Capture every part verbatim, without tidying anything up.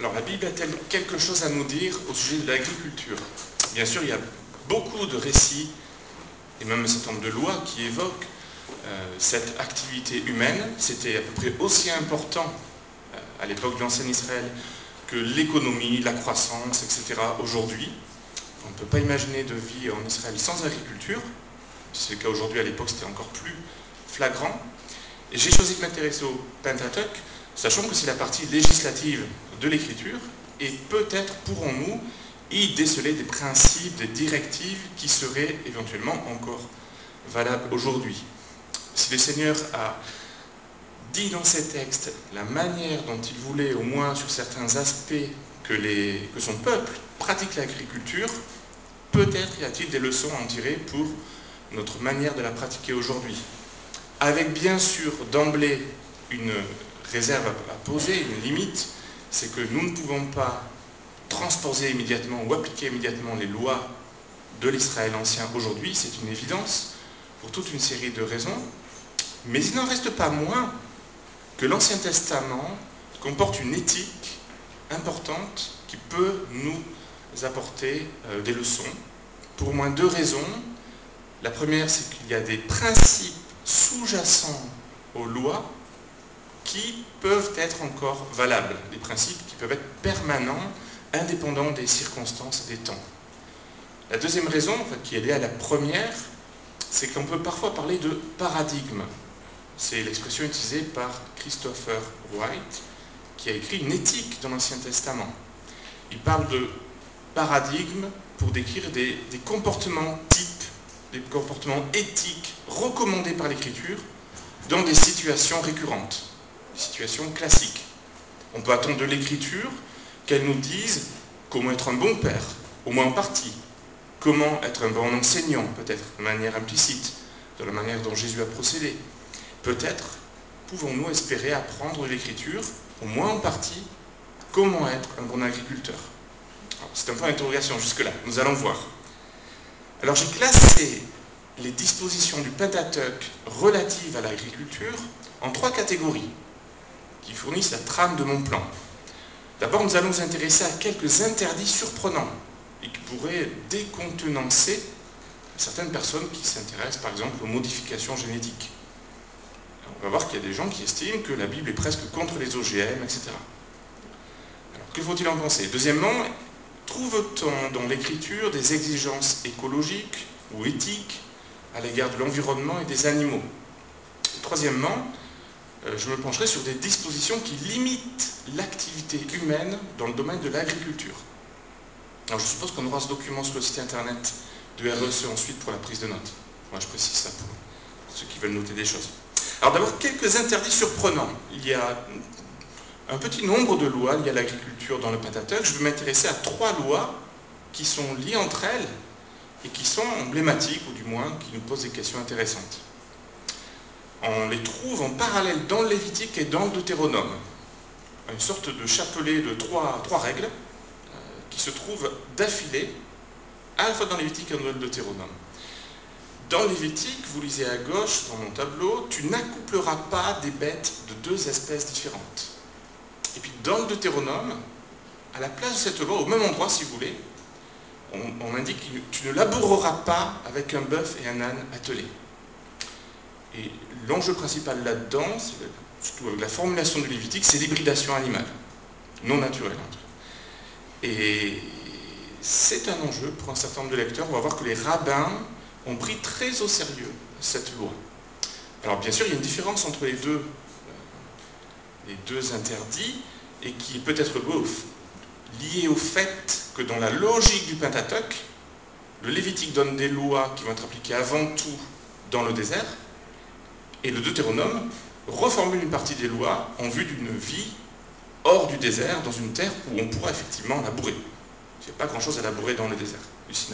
Alors la Bible a-t-elle quelque chose à nous dire au sujet de l'agriculture? Bien sûr, il y a beaucoup de récits, et même un certain nombre de lois qui évoquent euh, cette activité humaine. C'était à peu près aussi important euh, à l'époque de l'ancien Israël que l'économie, la croissance, et cetera aujourd'hui. On ne peut pas imaginer de vie en Israël sans agriculture. C'est le cas aujourd'hui, à l'époque c'était encore plus flagrant. Et j'ai choisi de m'intéresser au Pentateuque, sachant que c'est la partie législative de l'écriture, et peut-être pourrons-nous y déceler des principes, des directives qui seraient éventuellement encore valables aujourd'hui. Si le Seigneur a dit dans ces textes la manière dont il voulait, au moins sur certains aspects, que, les, que son peuple pratique l'agriculture, peut-être y a-t-il des leçons à en tirer pour notre manière de la pratiquer aujourd'hui. Avec bien sûr d'emblée une réserve à poser, une limite, c'est que nous ne pouvons pas transposer immédiatement ou appliquer immédiatement les lois de l'Israël ancien aujourd'hui, c'est une évidence, pour toute une série de raisons, mais il n'en reste pas moins que l'Ancien Testament comporte une éthique importante qui peut nous apporter euh, des leçons, pour au moins deux raisons. La première, c'est qu'il y a des principes sous-jacents aux lois qui peuvent être encore valables, des principes qui peuvent être permanents, indépendants des circonstances et des temps. La deuxième raison, en fait, qui est liée à la première, c'est qu'on peut parfois parler de paradigme. C'est l'expression utilisée par Christopher Wright, qui a écrit une éthique dans l'Ancien Testament. Il parle de paradigme pour décrire des, des comportements types, des comportements éthiques recommandés par l'Écriture dans des situations récurrentes, des situations classiques. On peut attendre de l'Écriture qu'elle nous dise comment être un bon père, au moins en partie, comment être un bon enseignant, peut-être de manière implicite, de la manière dont Jésus a procédé. Peut-être pouvons-nous espérer apprendre de l'Écriture, au moins en partie, comment être un bon agriculteur. C'est un point d'interrogation jusque-là, nous allons voir. Alors j'ai classé les dispositions du Pentateuque relatives à l'agriculture en trois catégories qui fournissent la trame de mon plan. D'abord, nous allons nous intéresser à quelques interdits surprenants et qui pourraient décontenancer certaines personnes qui s'intéressent par exemple aux modifications génétiques. On va voir qu'il y a des gens qui estiment que la Bible est presque contre les O G M, et cetera. Alors, que faut-il en penser? Deuxièmement, trouve-t-on dans l'Écriture des exigences écologiques ou éthiques à l'égard de l'environnement et des animaux? Troisièmement, euh, je me pencherai sur des dispositions qui limitent l'activité humaine dans le domaine de l'agriculture. Alors je suppose qu'on aura ce document sur le site internet de R E C ensuite pour la prise de notes. Moi je précise ça pour ceux qui veulent noter des choses. Alors d'abord, quelques interdits surprenants. Il y a un petit nombre de lois liées à l'agriculture dans le Pentateuque. Je vais m'intéresser à trois lois qui sont liées entre elles et qui sont emblématiques, ou du moins qui nous posent des questions intéressantes. On les trouve en parallèle dans le Lévitique et dans le Deutéronome. Une sorte de chapelet de trois, trois règles euh, qui se trouvent d'affilée, à la fois dans le Lévitique et dans le Deutéronome. Dans le Lévitique, vous lisez à gauche dans mon tableau, tu n'accoupleras pas des bêtes de deux espèces différentes. Et puis dans le Deutéronome, à la place de cette loi, au même endroit si vous voulez, on, on indique que tu ne laboureras pas avec un bœuf et un âne attelés. Et l'enjeu principal là-dedans, surtout avec la formulation de Lévitique, c'est l'hybridation animale, non naturelle. Et c'est un enjeu pour un certain nombre de lecteurs. On va voir que les rabbins ont pris très au sérieux cette loi. Alors bien sûr, il y a une différence entre les deux, euh, les deux interdits, et qui peut être liée au fait que dans la logique du Pentateuque, le Lévitique donne des lois qui vont être appliquées avant tout dans le désert, et le Deutéronome reformule une partie des lois en vue d'une vie hors du désert, dans une terre où on pourra effectivement labourer. Il n'y a pas grand-chose à labourer dans le désert du Sinaï.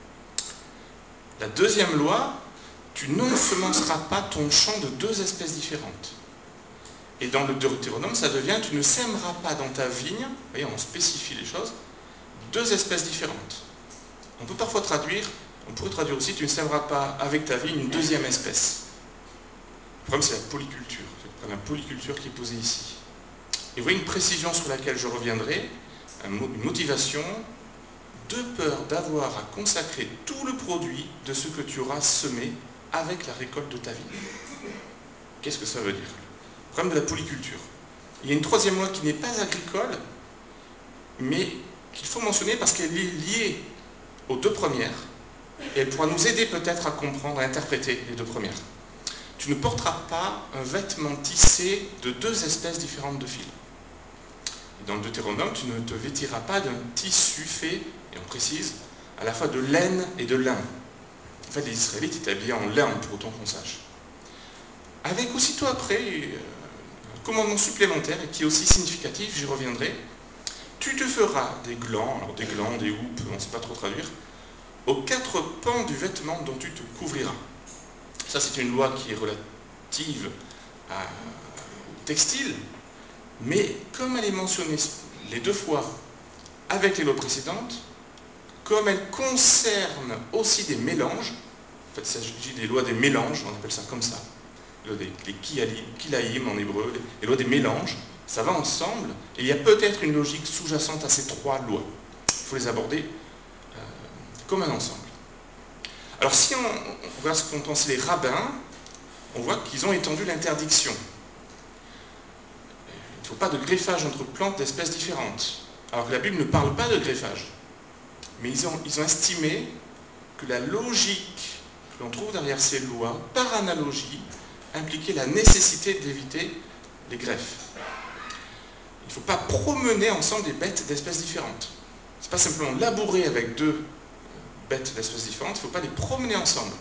La deuxième loi, tu n'ensemenceras pas ton champ de deux espèces différentes. Et dans le Deutéronome, ça devient, tu ne sèmeras pas dans ta vigne, vous voyez, on spécifie les choses, deux espèces différentes. On peut parfois traduire, on pourrait traduire aussi, tu ne sèmeras pas avec ta vigne une deuxième espèce. Le problème, c'est la polyculture. C'est la polyculture qui est posée ici. Et vous voyez une précision sur laquelle je reviendrai, une motivation, de peur d'avoir à consacrer tout le produit de ce que tu auras semé avec la récolte de ta vie. Qu'est-ce que ça veut dire? Le problème de la polyculture. Il y a une troisième loi qui n'est pas agricole, mais qu'il faut mentionner parce qu'elle est liée aux deux premières, et elle pourra nous aider peut-être à comprendre, à interpréter les deux premières. Tu ne porteras pas un vêtement tissé de deux espèces différentes de fils. Et dans le Deutéronome, tu ne te vêtiras pas d'un tissu fait, et on précise, à la fois de laine et de lin. En fait, les Israélites étaient habillés en lin, pour autant qu'on sache. Avec aussitôt après un commandement supplémentaire, et qui est aussi significatif, j'y reviendrai. Tu te feras des glands, alors des glands, des houppes, on ne sait pas trop traduire, aux quatre pans du vêtement dont tu te couvriras. Ça, c'est une loi qui est relative à, au textile, mais comme elle est mentionnée les deux fois avec les lois précédentes, comme elle concerne aussi des mélanges, en fait, il s'agit des lois des mélanges, on appelle ça comme ça, les kilaïm en hébreu, les lois des mélanges, ça va ensemble, et il y a peut-être une logique sous-jacente à ces trois lois. Il faut les aborder euh, comme un ensemble. Alors si on, on regarde ce qu'ont pensé les rabbins, on voit qu'ils ont étendu l'interdiction. Il ne faut pas de greffage entre plantes d'espèces différentes, alors que la Bible ne parle pas de greffage. Mais ils ont, ils ont estimé que la logique que l'on trouve derrière ces lois, par analogie, impliquait la nécessité d'éviter les greffes. Il ne faut pas promener ensemble des bêtes d'espèces différentes. Ce n'est pas simplement labourer avec deux bêtes d'espèces différentes, il ne faut pas les promener ensemble.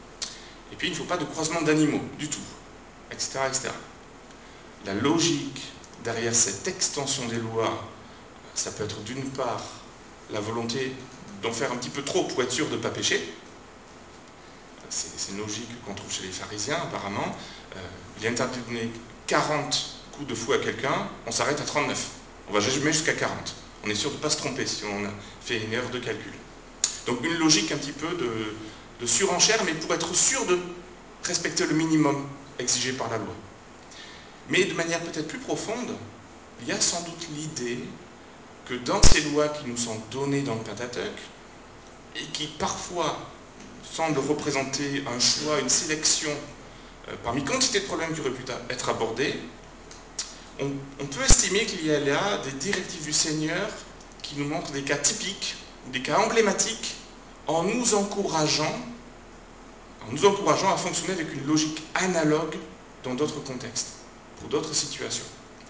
Et puis il ne faut pas de croisement d'animaux du tout, et cetera, et cetera. La logique derrière cette extension des lois, ça peut être d'une part la volonté d'en faire un petit peu trop pour être sûr de ne pas pécher. C'est une logique qu'on trouve chez les pharisiens apparemment. Euh, il est interdit de donner quarante coups de fouet à quelqu'un, on s'arrête à trente-neuf. On va jamais jusqu'à quarante. On est sûr de ne pas se tromper si on a fait une erreur de calcul. Donc une logique un petit peu de, de surenchère, mais pour être sûr de respecter le minimum exigé par la loi. Mais de manière peut-être plus profonde, il y a sans doute l'idée que dans ces lois qui nous sont données dans le Pentateuque, et qui parfois semblent représenter un choix, une sélection, euh, parmi quantité de problèmes qui auraient pu être abordés, on, on peut estimer qu'il y a là des directives du Seigneur qui nous montrent des cas typiques, ou des cas emblématiques, en nous encourageant, en nous encourageant à fonctionner avec une logique analogue dans d'autres contextes, pour d'autres situations.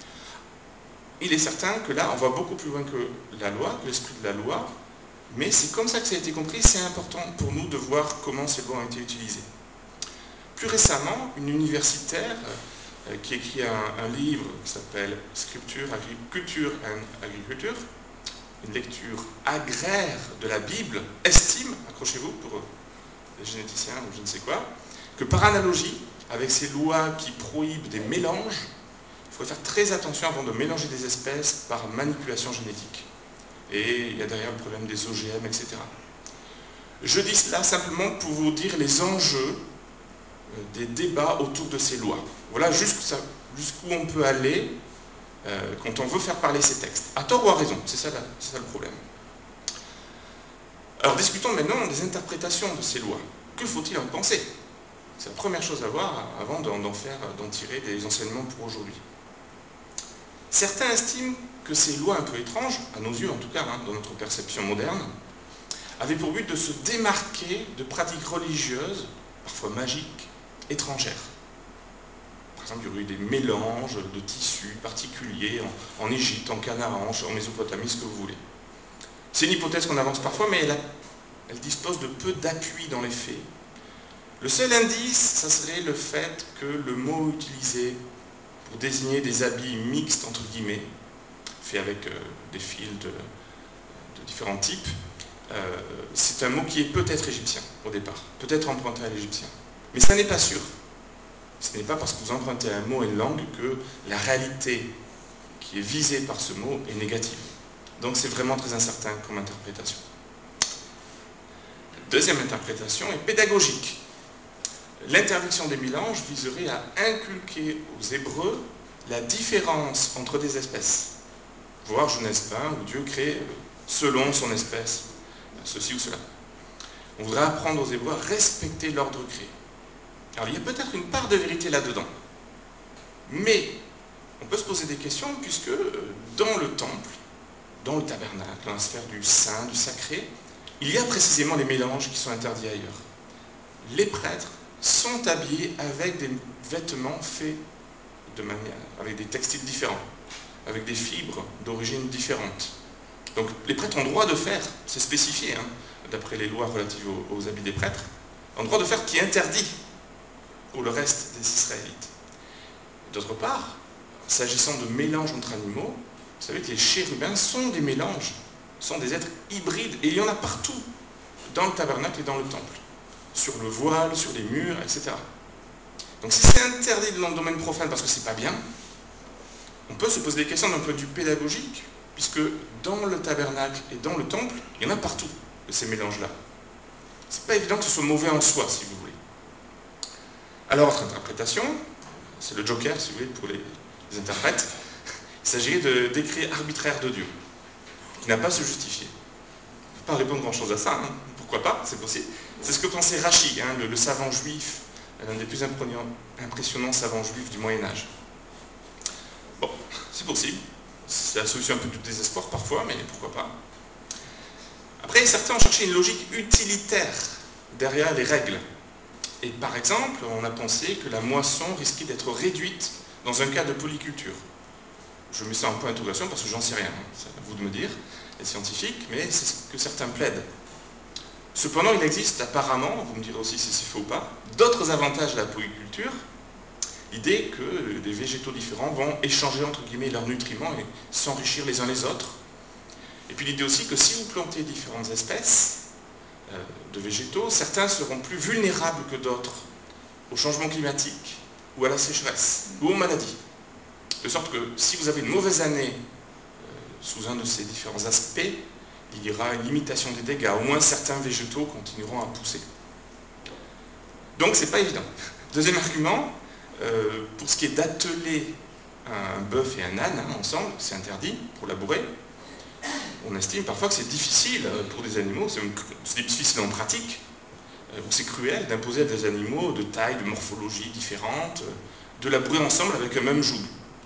Il est certain que là, on va beaucoup plus loin que la loi, que l'esprit de la loi, mais c'est comme ça que ça a été compris, c'est important pour nous de voir comment ces lois ont été utilisées. Plus récemment, une universitaire euh, qui écrit un, un livre qui s'appelle Scripture, Culture and Agriculture, une lecture agraire de la Bible, estime, accrochez-vous pour les généticiens ou je ne sais quoi, que par analogie, avec ces lois qui prohibent des mélanges, il faut faire très attention avant de mélanger des espèces par manipulation génétique. Et il y a derrière le problème des O G M, et cetera. Je dis cela simplement pour vous dire les enjeux des débats autour de ces lois. Voilà jusqu'où on peut aller euh, quand on veut faire parler ces textes. À tort ou à raison, c'est ça, ça le problème. Alors discutons maintenant des interprétations de ces lois. Que faut-il en penser? C'est la première chose à voir avant d'en faire, d'en tirer des enseignements pour aujourd'hui. Certains estiment que ces lois un peu étranges, à nos yeux en tout cas, hein, dans notre perception moderne, avaient pour but de se démarquer de pratiques religieuses, parfois magiques, étrangères. Par exemple, il y aurait eu des mélanges de tissus particuliers en, en Égypte, en Canaan, en Mésopotamie, ce que vous voulez. C'est une hypothèse qu'on avance parfois, mais elle, a, elle dispose de peu d'appui dans les faits. Le seul indice, ça serait le fait que le mot utilisé pour désigner des habits mixtes, entre guillemets, faits avec euh, des fils de, de différents types, euh, c'est un mot qui est peut-être égyptien au départ, peut-être emprunté à l'égyptien. Mais ça n'est pas sûr. Ce n'est pas parce que vous empruntez un mot et une langue que la réalité qui est visée par ce mot est négative. Donc c'est vraiment très incertain comme interprétation. La deuxième interprétation est pédagogique. L'interdiction des mélanges viserait à inculquer aux Hébreux la différence entre des espèces. Voir Genèse vingt, où Dieu crée selon son espèce, ceci ou cela. On voudrait apprendre aux Hébreux à respecter l'ordre créé. Alors il y a peut-être une part de vérité là-dedans. Mais on peut se poser des questions, puisque dans le temple, dans le tabernacle, dans la sphère du saint, du sacré, il y a précisément les mélanges qui sont interdits ailleurs. Les prêtres sont habillés avec des vêtements faits de manière, avec des textiles différents, avec des fibres d'origine différente. Donc les prêtres ont le droit de faire, c'est spécifié, hein, d'après les lois relatives aux, aux habits des prêtres, ont le droit de faire ce qui est interdit pour le reste des Israélites. D'autre part, s'agissant de mélanges entre animaux, vous savez que les chérubins sont des mélanges, sont des êtres hybrides, et il y en a partout, dans le tabernacle et dans le temple, sur le voile, sur les murs, et cetera. Donc si c'est interdit dans le domaine profane parce que c'est pas bien, on peut se poser des questions d'un point de vue pédagogique, puisque dans le tabernacle et dans le temple, il y en a partout de ces mélanges-là. C'est pas évident que ce soit mauvais en soi, si vous voulez. Alors, votre interprétation, c'est le joker, si vous voulez, pour les, les interprètes, il s'agirait de décret arbitraire de Dieu, qui n'a pas à se justifier. On ne peut pas répondre grand-chose à ça, hein. Pourquoi pas, c'est possible. C'est ce que pensait Rachi, hein, le, le savant juif, l'un des plus impressionnants savants juifs du Moyen-Âge. Bon, c'est possible. C'est la solution un peu du désespoir parfois, mais pourquoi pas. Après, certains ont cherché une logique utilitaire derrière les règles. Et par exemple, on a pensé que la moisson risquait d'être réduite dans un cas de polyculture. Je mets ça en point d'interrogation parce que j'en sais rien. C'est à vous de me dire, les scientifiques, mais c'est ce que certains plaident. Cependant, il existe apparemment, vous me direz aussi si c'est faux ou pas, d'autres avantages de la polyculture. L'idée que des végétaux différents vont échanger entre guillemets leurs nutriments et s'enrichir les uns les autres. Et puis l'idée aussi que si vous plantez différentes espèces euh, de végétaux, certains seront plus vulnérables que d'autres au changement climatique ou à la sécheresse ou aux maladies. De sorte que si vous avez une mauvaise année euh, sous un de ces différents aspects, il y aura une limitation des dégâts. Au moins certains végétaux continueront à pousser. Donc c'est pas évident. Deuxième argument, euh, pour ce qui est d'atteler un bœuf et un âne hein, ensemble, c'est interdit pour labourer. On estime parfois que c'est difficile pour des animaux, c'est difficile en pratique, ou c'est cruel d'imposer à des animaux de taille, de morphologie différentes, de labourer ensemble avec un même joug.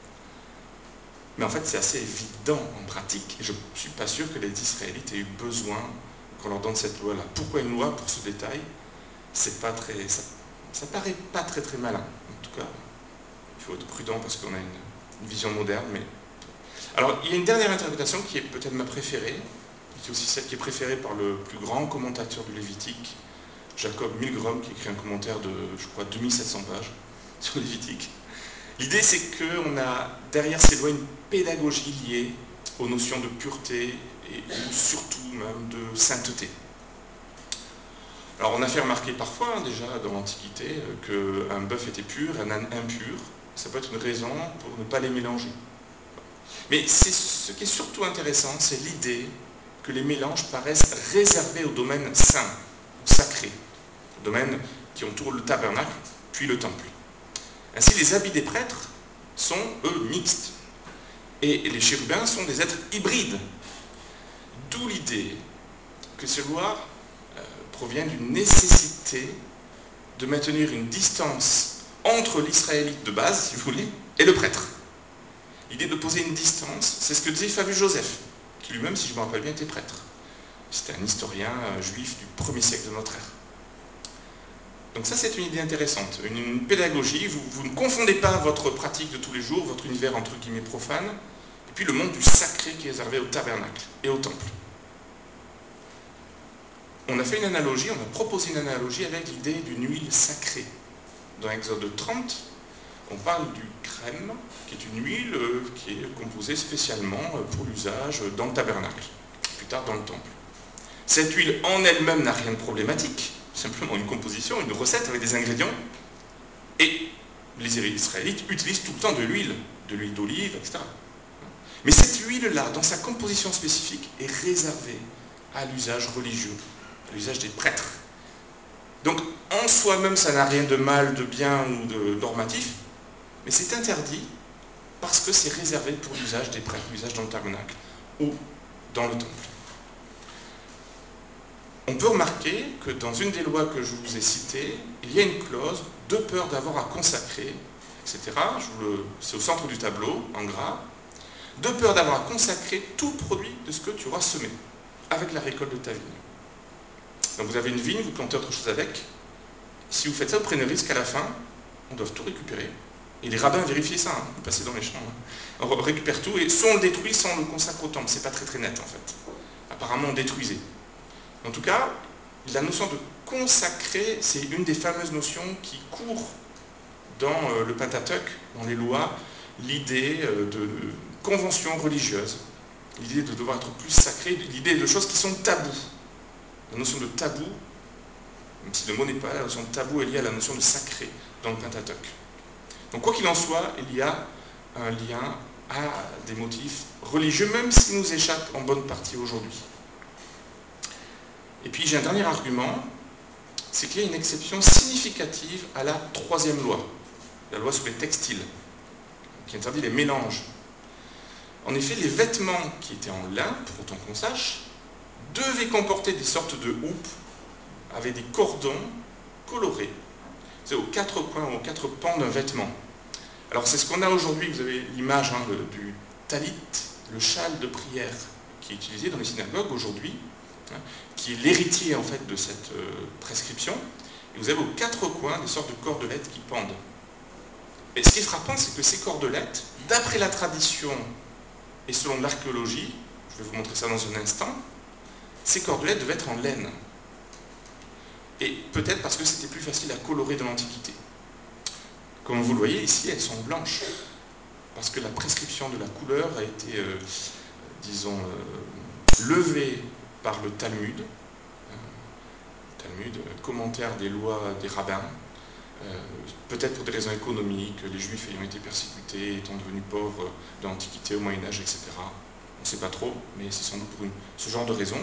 Mais en fait, c'est assez évident en pratique, et je ne suis pas sûr que les Israélites aient eu besoin qu'on leur donne cette loi-là. Pourquoi une loi pour ce détail? C'est pas très, ça, ça paraît pas très très malin. En tout cas, il faut être prudent parce qu'on a une, une vision moderne. Mais... Alors, il y a une dernière interprétation qui est peut-être ma préférée, qui est aussi celle qui est préférée par le plus grand commentateur du Lévitique, Jacob Milgrom, qui écrit un commentaire de, je crois, deux mille sept cents pages sur Lévitique. L'idée, c'est qu'on a derrière ces lois une pédagogie liée aux notions de pureté et ou surtout même de sainteté. Alors, on a fait remarquer parfois, hein, déjà dans l'Antiquité, qu'un bœuf était pur, un âne impur. Ça peut être une raison pour ne pas les mélanger. Mais ce qui est surtout intéressant, c'est l'idée que les mélanges paraissent réservés au domaine saint, ou sacré, au domaine qui entoure le tabernacle, puis le temple. Ainsi, les habits des prêtres sont, eux, mixtes. Et les chérubins sont des êtres hybrides. D'où l'idée que ces lois euh, proviennent d'une nécessité de maintenir une distance entre l'Israélite de base, si vous voulez, et le prêtre. L'idée de poser une distance, c'est ce que disait Flavius Joseph, qui lui-même, si je me rappelle bien, était prêtre. C'était un historien euh, juif du premier siècle de notre ère. Donc ça, c'est une idée intéressante, une, une pédagogie. Vous, vous ne confondez pas votre pratique de tous les jours, votre univers entre guillemets profane, et puis le monde du sacré qui est réservé au tabernacle et au temple. On a fait une analogie, on a proposé une analogie avec l'idée d'une huile sacrée. Dans Exode trente, on parle du crème, qui est une huile euh, qui est composée spécialement pour l'usage dans le tabernacle, plus tard dans le temple. Cette huile en elle-même n'a rien de problématique, simplement une composition, une recette avec des ingrédients, et les Israélites utilisent tout le temps de l'huile, de l'huile d'olive, et cetera. Mais cette huile-là, dans sa composition spécifique, est réservée à l'usage religieux, à l'usage des prêtres. Donc, en soi-même, ça n'a rien de mal, de bien ou de normatif, mais c'est interdit parce que c'est réservé pour l'usage des prêtres, l'usage dans le tabernacle ou dans le temple. On peut remarquer que dans une des lois que je vous ai citées, il y a une clause de peur d'avoir à consacrer, et cetera. C'est au centre du tableau, en gras. De peur d'avoir à consacrer tout produit de ce que tu auras semé, avec la récolte de ta vigne. Donc vous avez une vigne, vous plantez autre chose avec. Si vous faites ça, vous prenez le risque qu'à la fin, on doit tout récupérer. Et les rabbins vérifient ça, hein, vous passez dans les champs. Hein. On récupère tout, et soit on le détruit, soit on le consacre au temple. C'est pas très très net en fait. Apparemment on détruisait. En tout cas, la notion de consacrer, c'est une des fameuses notions qui court dans euh, le Pentateuque, dans les lois, l'idée euh, de convention religieuse, l'idée de devoir être plus sacré, l'idée de choses qui sont tabous. La notion de tabou, même si le mot n'est pas là, la notion de tabou est liée à la notion de sacré dans le Pentateuque. Donc quoi qu'il en soit, il y a un lien à des motifs religieux, même s'ils nous échappent en bonne partie aujourd'hui. Et puis j'ai un dernier argument, c'est qu'il y a une exception significative à la troisième loi, la loi sur les textiles, qui interdit les mélanges. En effet, les vêtements qui étaient en lin, pour autant qu'on sache, devaient comporter des sortes de houppes avec des cordons colorés, c'est aux quatre coins, aux quatre pans d'un vêtement. Alors c'est ce qu'on a aujourd'hui, vous avez l'image hein, du talit, le châle de prière qui est utilisé dans les synagogues aujourd'hui, hein, qui est l'héritier en fait de cette euh, prescription. Et vous avez aux quatre coins des sortes de cordelettes qui pendent. Et ce qui est frappant, c'est que ces cordelettes, d'après la tradition et selon l'archéologie, je vais vous montrer ça dans un instant, ces cordelettes devaient être en laine. Et peut-être parce que c'était plus facile à colorer dans l'Antiquité. Comme vous le voyez ici, elles sont blanches. Parce que la prescription de la couleur a été, euh, disons, euh, levée par le Talmud. Euh, Talmud, euh, commentaire des lois des rabbins. Euh, peut-être pour des raisons économiques, les Juifs ayant été persécutés, étant devenus pauvres de l'Antiquité au Moyen-Âge, et cetera. On ne sait pas trop, mais c'est sans doute pour une, ce genre de raison.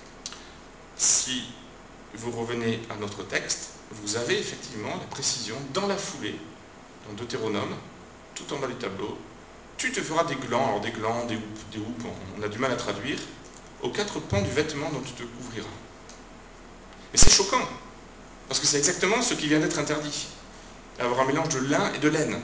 Si vous revenez à notre texte, vous avez effectivement la précision dans la foulée, dans Deutéronome, tout en bas du tableau, tu te feras des glands, alors des glands, des houppes, des houppes, on a du mal à traduire, aux quatre pans du vêtement dont tu te couvriras. Et c'est choquant, parce que c'est exactement ce qui vient d'être interdit, avoir un mélange de lin et de laine.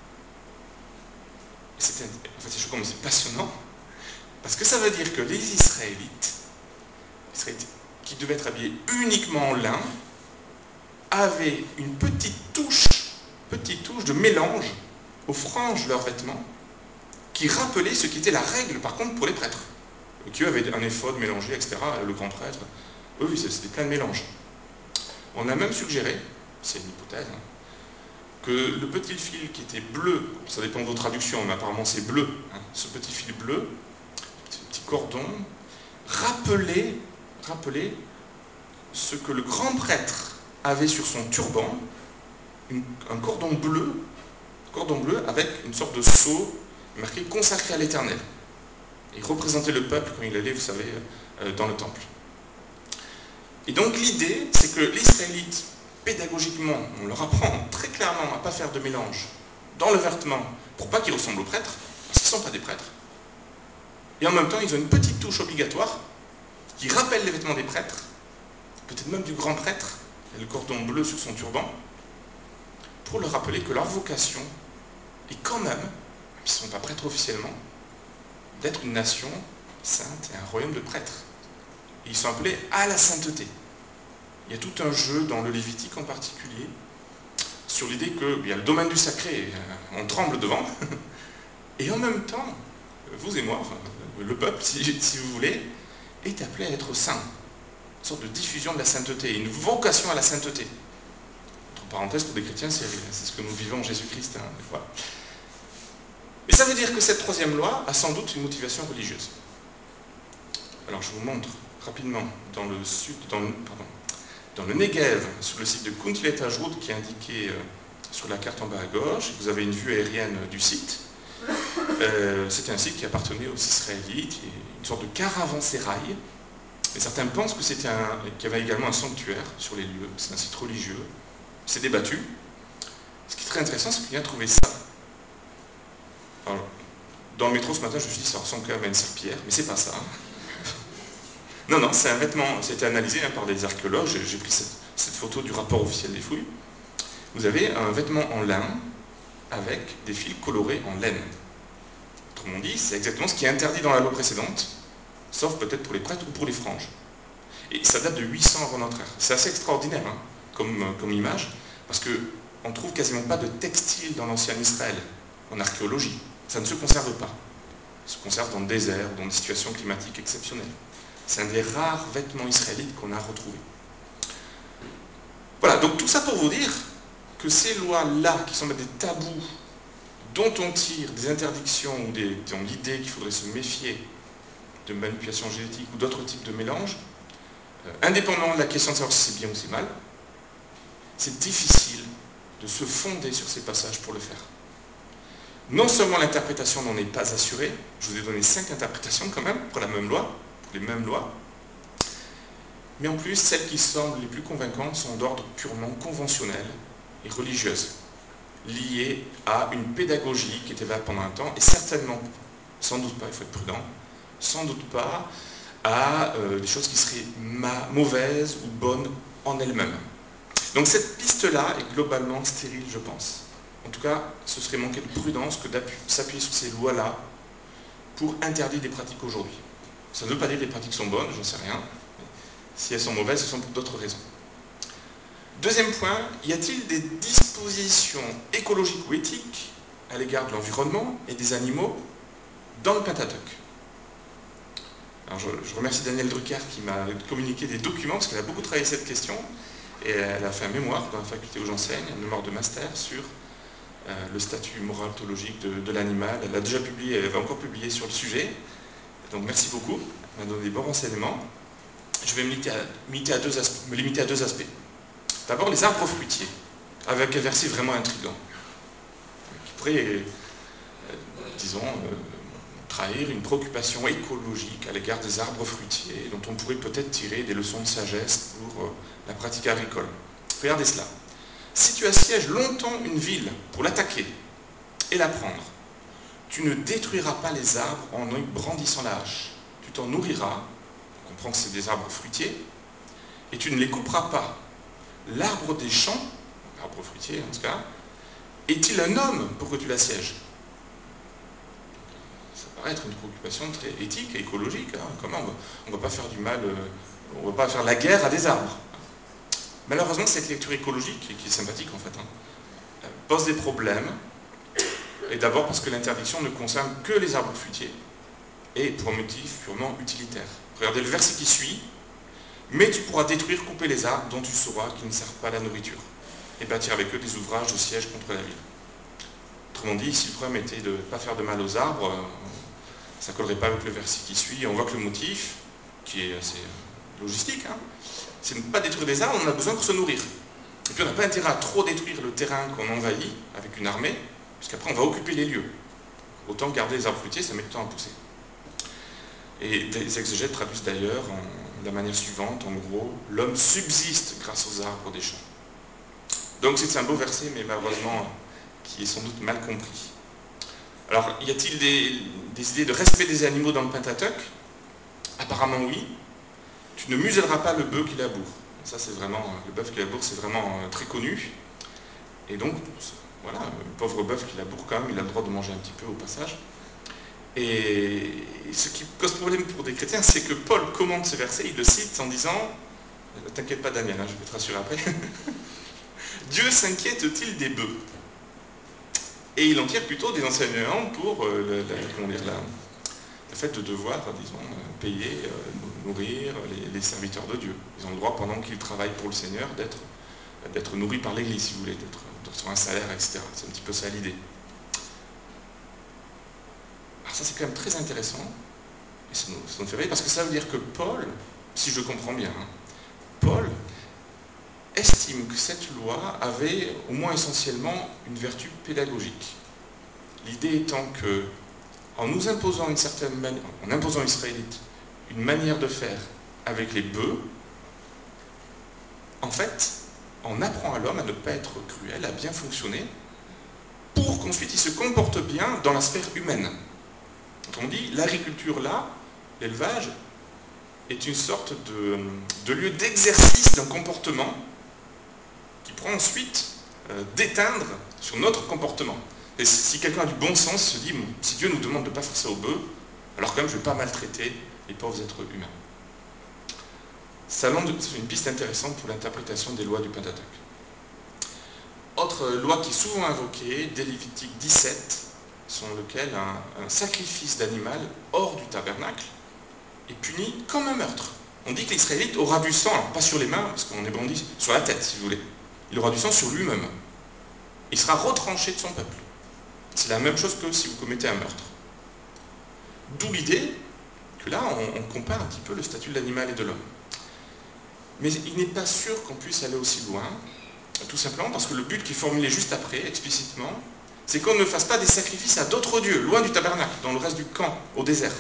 C'est en fait, c'est choquant, mais c'est passionnant, parce que ça veut dire que les Israélites, les Israélites qui devaient être habillés uniquement en lin, avaient une petite touche, petite touche de mélange aux franges de leurs vêtements, qui rappelait ce qui était la règle, par contre, pour les prêtres, qui eux avaient un éphod mélangé, et cetera. Le grand prêtre, eux, c'était plein de mélanges. On a même suggéré, c'est une hypothèse, hein, que le petit fil qui était bleu, ça dépend de vos traductions, mais apparemment c'est bleu, hein, ce petit fil bleu, ce petit cordon, rappelait, rappelait ce que le grand prêtre avait sur son turban, une, un cordon bleu, cordon bleu avec une sorte de sceau marqué « consacré à l'Éternel ». Il représentait le peuple quand il allait, vous savez, euh, dans le temple. Et donc l'idée, c'est que les Israélites, pédagogiquement, on leur apprend très clairement à ne pas faire de mélange dans le vêtement pour pas qu'ils ressemblent aux prêtres, parce qu'ils ne sont pas des prêtres. Et en même temps, ils ont une petite touche obligatoire qui rappelle les vêtements des prêtres, peut-être même du grand prêtre, et le cordon bleu sur son turban, pour leur rappeler que leur vocation est quand même, même s'ils ne sont pas prêtres officiellement, d'être une nation sainte et un royaume de prêtres. Et ils sont appelés à la sainteté. Il y a tout un jeu dans le Lévitique en particulier sur l'idée qu'il y a le domaine du sacré, on tremble devant, et en même temps, vous et moi, enfin, le peuple, si, si vous voulez, est appelé à être saint. Une sorte de diffusion de la sainteté, une vocation à la sainteté. Entre parenthèses, pour des chrétiens, c'est ce que nous vivons en Jésus-Christ, hein, des fois. Et ça veut dire que cette troisième loi a sans doute une motivation religieuse. Alors je vous montre rapidement dans le sud, dans le, pardon, dans le Negev, sur le site de Kuntilet Ajroud, qui est indiqué euh, sur la carte en bas à gauche, vous avez une vue aérienne du site. Euh, C'était un site qui appartenait aux Israélites, une sorte de caravansérail. Et certains pensent que c'était un, qu'il y avait également un sanctuaire sur les lieux. C'est un site religieux. C'est débattu. Ce qui est très intéressant, c'est qu'il a trouvé ça Alors, dans le métro ce matin, je me suis dit, ça ressemble quand même à une serpillière, mais c'est pas ça. Hein. Non, non, c'est un vêtement, ça a été analysé hein, par des archéologues, j'ai pris cette, cette photo du rapport officiel des fouilles. Vous avez un vêtement en lin avec des fils colorés en laine. Autrement dit, c'est exactement ce qui est interdit dans la loi précédente, sauf peut-être pour les prêtres ou pour les franges. Et ça date de huit cents avant notre ère. C'est assez extraordinaire hein, comme, comme image, parce qu'on ne trouve quasiment pas de textile dans l'ancien Israël, en archéologie. Ça ne se conserve pas. Ça se conserve dans le désert, dans des situations climatiques exceptionnelles. C'est un des rares vêtements israélites qu'on a retrouvés. Voilà, donc tout ça pour vous dire que ces lois-là, qui semblent des tabous, dont on tire des interdictions ou des, dans l'idée qu'il faudrait se méfier de manipulation génétique ou d'autres types de mélanges, euh, indépendamment de la question de savoir si c'est bien ou c'est mal, c'est difficile de se fonder sur ces passages pour le faire. Non seulement l'interprétation n'en est pas assurée, je vous ai donné cinq interprétations quand même pour la même loi, pour les mêmes lois, mais en plus, celles qui semblent les plus convaincantes sont d'ordre purement conventionnel et religieuse, liées à une pédagogie qui était là pendant un temps, et certainement, sans doute pas, il faut être prudent, sans doute pas à euh, des choses qui seraient mauvaises ou bonnes en elles-mêmes. Donc cette piste-là est globalement stérile, je pense. En tout cas, ce serait manquer de prudence que de s'appuyer sur ces lois-là pour interdire des pratiques aujourd'hui. Ça ne veut pas dire que les pratiques sont bonnes, j'en sais rien. Si elles sont mauvaises, ce sont pour d'autres raisons. Deuxième point, y a-t-il des dispositions écologiques ou éthiques à l'égard de l'environnement et des animaux dans le Pentateuque? Alors je, je remercie Daniel Drucker qui m'a communiqué des documents, parce qu'elle a beaucoup travaillé cette question, et elle a fait un mémoire dans la faculté où j'enseigne, un mémoire de master sur euh, le statut moral-théologique de, de l'animal. Elle a déjà publié, elle va encore publier sur le sujet, donc merci beaucoup, elle m'a donné des bons renseignements. Je vais me limiter à, limiter à, deux, me limiter à deux aspects. D'abord, les arbres fruitiers, avec un verset vraiment intriguant, qui pourrait, euh, disons, euh, trahir une préoccupation écologique à l'égard des arbres fruitiers, dont on pourrait peut-être tirer des leçons de sagesse pour euh, la pratique agricole. Regardez cela. Si tu assièges longtemps une ville pour l'attaquer et la prendre, tu ne détruiras pas les arbres en y brandissant la hache. Tu t'en nourriras, on comprend que c'est des arbres fruitiers, et tu ne les couperas pas. L'arbre des champs, l'arbre fruitier en ce cas, est-il un homme pour que tu l'assièges? Ça paraît être une préoccupation très éthique et écologique. Hein. Comment on ne va pas faire du mal, euh, on ne va pas faire la guerre à des arbres. Malheureusement, cette lecture écologique, qui est sympathique en fait, hein, pose des problèmes. Et d'abord parce que l'interdiction ne concerne que les arbres fruitiers et pour un motif purement utilitaire. Regardez le verset qui suit. Mais tu pourras détruire, couper les arbres dont tu sauras qu'ils ne servent pas à la nourriture, et bâtir avec eux des ouvrages de siège contre la ville. Autrement dit, si le problème était de ne pas faire de mal aux arbres, ça ne collerait pas avec le verset qui suit. Et on voit que le motif, qui est assez logistique, hein, c'est de ne pas détruire des arbres, on en a besoin pour se nourrir. Et puis on n'a pas intérêt à trop détruire le terrain qu'on envahit avec une armée, puisqu'après on va occuper les lieux. Autant garder les arbres fruitiers, ça met du temps à pousser. Et des exégètes traduisent d'ailleurs de la manière suivante, en gros, l'homme subsiste grâce aux arbres des champs. Donc c'est un beau verset, mais malheureusement, qui est sans doute mal compris. Alors, y a-t-il des, des idées de respect des animaux dans le Pentateuque? Apparemment oui. Tu ne muselleras pas le bœuf qui laboure. Ça c'est vraiment, le bœuf qui laboure, c'est vraiment très connu. Et donc, voilà, le pauvre bœuf qui laboure quand même, il a le droit de manger un petit peu au passage. Et ce qui cause problème pour des chrétiens, c'est que Paul commente ce verset, il le cite en disant, ne t'inquiète pas Daniel, hein, je vais te rassurer après, Dieu s'inquiète-t-il des bœufs? Et il en tire plutôt des enseignements pour euh, le, la, comment dire, la, le fait de devoir, disons, payer, euh, nourrir les, les serviteurs de Dieu. Ils ont le droit, pendant qu'ils travaillent pour le Seigneur, d'être d'être nourris par l'Église, si vous voulez, d'être sur un salaire, et cetera. C'est un petit peu ça l'idée. Alors ça c'est quand même très intéressant, et ça nous, ça nous fait rire, parce que ça veut dire que Paul, si je comprends bien, hein, Paul estime que cette loi avait au moins essentiellement une vertu pédagogique. L'idée étant que, en nous imposant une certaine manière, en imposant aux Israélites une manière de faire avec les bœufs, en fait, on apprend à l'homme à ne pas être cruel, à bien fonctionner, pour qu'ensuite ils se comportent bien dans la sphère humaine. Donc on dit, l'agriculture là, l'élevage, est une sorte de, de lieu d'exercice d'un comportement qui prend ensuite euh, d'éteindre sur notre comportement. Et si quelqu'un a du bon sens, il se dit, si Dieu nous demande de ne pas faire ça au bœuf, alors quand même je ne vais pas maltraiter les pauvres êtres humains. C'est une piste intéressante pour l'interprétation des lois du Pentateuque. Autre loi qui est souvent invoquée, dès Lévitique dix-sept, selon lequel un, un sacrifice d'animal hors du tabernacle est puni comme un meurtre. On dit que l'Israélite aura du sang, alors pas sur les mains, parce qu'on est bandit, sur la tête, si vous voulez. Il aura du sang sur lui-même. Il sera retranché de son peuple. C'est la même chose que si vous commettez un meurtre. D'où l'idée que là, on, on compare un petit peu le statut de l'animal et de l'homme. Mais il n'est pas sûr qu'on puisse aller aussi loin, tout simplement parce que le but qui est formulé juste après, explicitement, c'est qu'on ne fasse pas des sacrifices à d'autres dieux, loin du tabernacle, dans le reste du camp, au désert.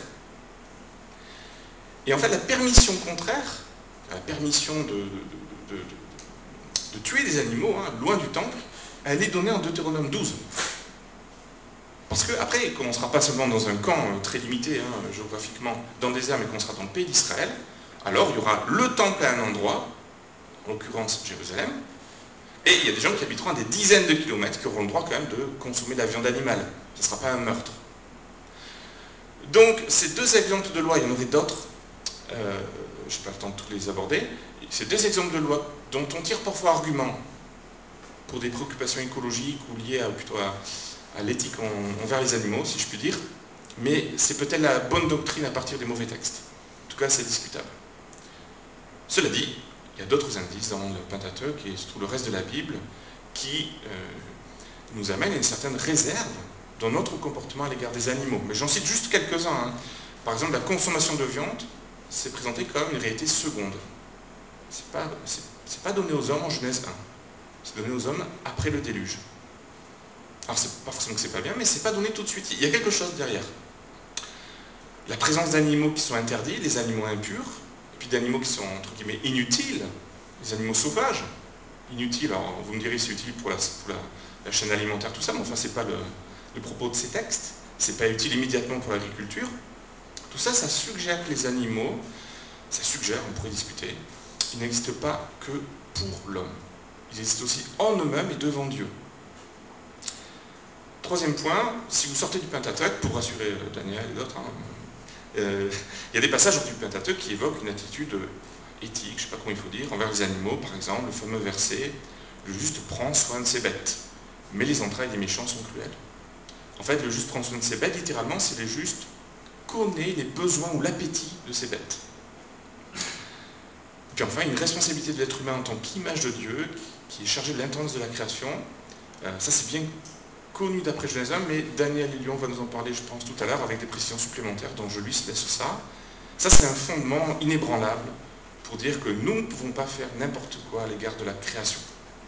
Et en fait, la permission contraire, la permission de, de, de, de, de tuer des animaux, hein, loin du temple, elle est donnée en Deutéronome douze. Parce qu'après, comme on ne sera pas seulement dans un camp très limité hein, géographiquement dans le désert, mais qu'on sera dans le pays d'Israël, alors il y aura le temple à un endroit, en l'occurrence Jérusalem, et il y a des gens qui habiteront à des dizaines de kilomètres qui auront le droit quand même de consommer de la viande animale. Ce ne sera pas un meurtre. Donc ces deux exemples de loi, il y en aurait d'autres, euh, je n'ai pas le temps de tous les aborder, ces deux exemples de loi dont on tire parfois argument pour des préoccupations écologiques ou liées à, plutôt à, à l'éthique en, envers les animaux, si je puis dire, mais c'est peut-être la bonne doctrine à partir des mauvais textes. En tout cas, c'est discutable. Cela dit, il y a d'autres indices dans le Pentateuque et surtout le reste de la Bible qui euh, nous amènent à une certaine réserve dans notre comportement à l'égard des animaux. Mais j'en cite juste quelques-uns. Hein. Par exemple, la consommation de viande, c'est présenté comme une réalité seconde. Ce n'est pas, c'est, c'est pas donné aux hommes en Genèse un. C'est donné aux hommes après le déluge. Alors, c'est pas forcément que c'est pas bien, mais c'est pas donné tout de suite. Il y a quelque chose derrière. La présence d'animaux qui sont interdits, des animaux impurs, et puis d'animaux qui sont, entre guillemets, inutiles, les animaux sauvages, inutiles, alors vous me direz c'est utile pour la, pour la, la chaîne alimentaire, tout ça, mais enfin c'est pas le, le propos de ces textes, c'est pas utile immédiatement pour l'agriculture. Tout ça, ça suggère que les animaux, ça suggère, on pourrait discuter, ils n'existent pas que pour l'homme. Ils existent aussi en eux-mêmes et devant Dieu. Troisième point, si vous sortez du Pentateuque, pour rassurer Daniel et d'autres, hein, euh, il y a des passages du Pentateuque qui évoquent une attitude éthique, je ne sais pas comment il faut dire, envers les animaux, par exemple, le fameux verset « Le juste prend soin de ses bêtes, mais les entrailles des méchants sont cruelles ». En fait, le juste prend soin de ses bêtes, littéralement, c'est le juste connaît les besoins ou l'appétit de ses bêtes. Puis enfin, une responsabilité de l'être humain en tant qu'image de Dieu, qui est chargée de l'intendance de la création. Euh, ça, c'est bien connu d'après Genèse un, mais Daniel et Lyon va nous en parler, je pense, tout à l'heure, avec des précisions supplémentaires, dont je lui laisse ça. Ça, c'est un fondement inébranlable pour dire que nous ne pouvons pas faire n'importe quoi à l'égard de la création.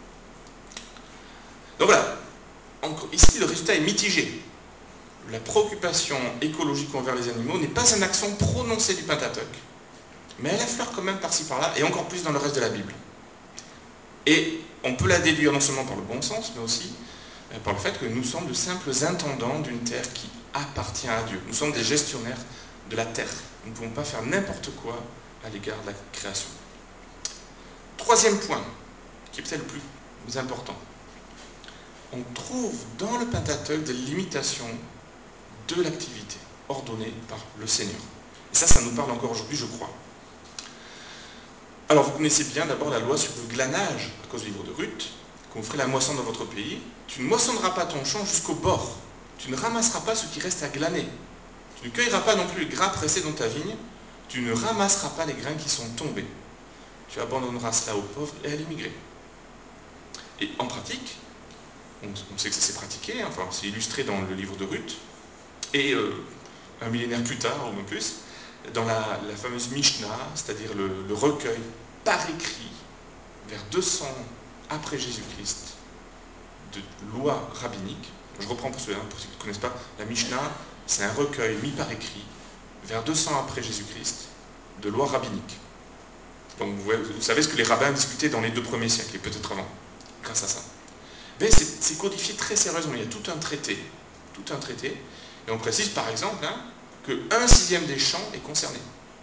Donc voilà, ici, le résultat est mitigé. La préoccupation écologique envers les animaux n'est pas un accent prononcé du Pentateuque, mais elle affleure quand même par-ci par-là, et encore plus dans le reste de la Bible. Et on peut la déduire non seulement par le bon sens, mais aussi par le fait que nous sommes de simples intendants d'une terre qui appartient à Dieu. Nous sommes des gestionnaires de la terre. Nous ne pouvons pas faire n'importe quoi à l'égard de la création. Troisième point, qui est peut-être le plus important. On trouve dans le Pentateuque des limitations de l'activité ordonnée par le Seigneur. Et ça, ça nous parle encore aujourd'hui, je crois. Alors, vous connaissez bien d'abord la loi sur le glanage, à cause du livre de Ruth, quand vous ferez la moisson dans votre pays. Tu ne moissonneras pas ton champ jusqu'au bord. Tu ne ramasseras pas ce qui reste à glaner. Tu ne cueilleras pas non plus les grappes restées dans ta vigne. Tu ne ramasseras pas les grains qui sont tombés. Tu abandonneras cela aux pauvres et à l'immigré. Et en pratique, on, on sait que ça s'est pratiqué, hein, enfin, c'est illustré dans le livre de Ruth, et euh, un millénaire plus tard, ou même plus, dans la, la fameuse Mishnah, c'est-à-dire le, le recueil par écrit, vers deux cents après Jésus-Christ, de lois rabbiniques. Je reprends pour ceux, hein, pour ceux qui ne connaissent pas, la Mishnah, c'est un recueil mis par écrit, vers deux cents après Jésus-Christ, de lois rabbiniques. Donc vous, vous savez ce que les rabbins discutaient dans les deux premiers siècles, et peut-être avant, grâce à ça. ben c'est codifié très sérieusement. Il y a tout un traité, tout un traité, et on précise par exemple hein, qu'un sixième des champs est concerné.